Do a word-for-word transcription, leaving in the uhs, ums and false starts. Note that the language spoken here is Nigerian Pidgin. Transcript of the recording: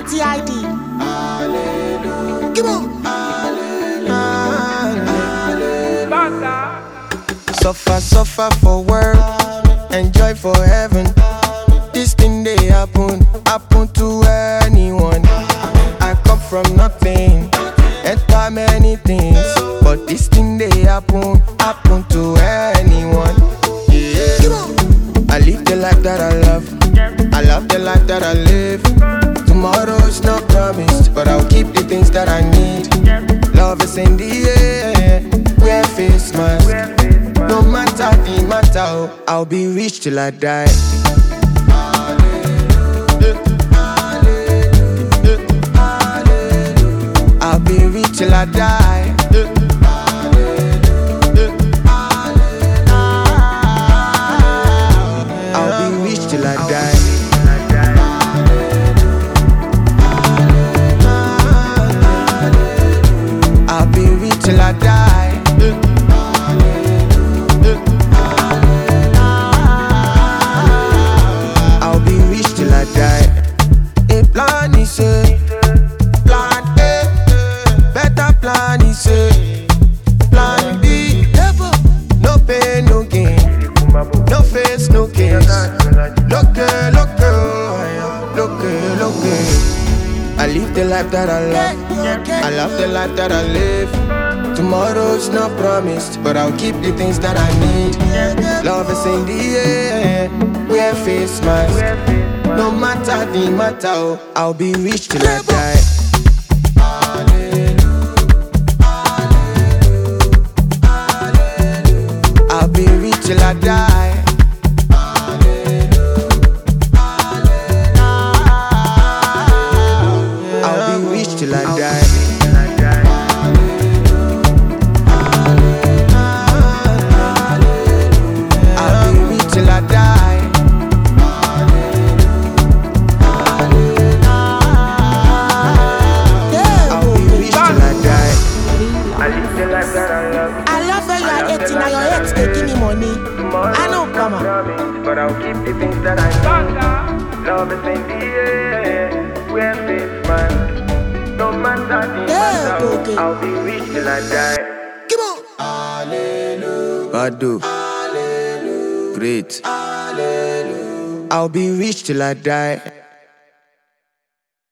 T I D. Hallelujah. Come on. Hallelujah. Suffer, suffer for work, enjoy for heaven. This thing they happen, happen to anyone. I come from nothing, enter many things, but this thing they happen, happen to anyone. Yeah. I live the life that I love, I love the life that I live. Tomorrow's not promised, but I'll keep the things that I need. Love is in the air, wear face mask. No matter the matter, oh, I'll be rich till I die. I'll be rich till I die. I'll be rich till I die. I'll be rich till I die. I'll be rich till I die. A plan is a plan A, better plan is a plan B. No pain, no gain, no face, no case. Look, look, look, look. I live the life that I love, I love the life that I live. Tomorrow's not promised, but I'll keep the things that I need. Love is in the air, wear face mask. No matter the matter, oh, I'll be rich till I die. I'll be rich till I die. I'll be rich till I die. I'll be rich till I die. I'll be rich till I die. I live the life that I love. I love when you are eighteen and your ex they give me money. I know, come on. Promise, but I'll keep the things that I need. Love is in the air, wear face mask. No matter the Yeah, matter, okay. I'll be rich till I die. Come on. Badu, great. I'll be rich till I die.